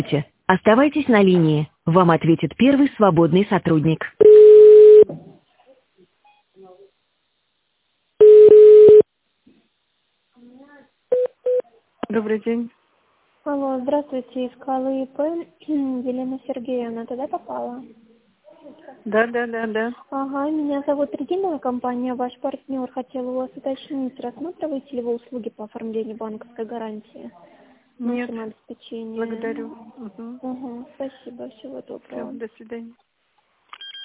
Оставайтесь на линии. Вам ответит первый свободный сотрудник. Добрый день. Алло, здравствуйте, искала ИП Елена Сергеевна, туда попала? Да. Ага, меня зовут Регина, компания «Ваш партнер». Хотела у вас уточнить, рассматриваете ли вы услуги по оформлению банковской гарантии Нет, нашим обеспечением? благодарю. Угу. Угу, спасибо, всего Все, доброго. до свидания.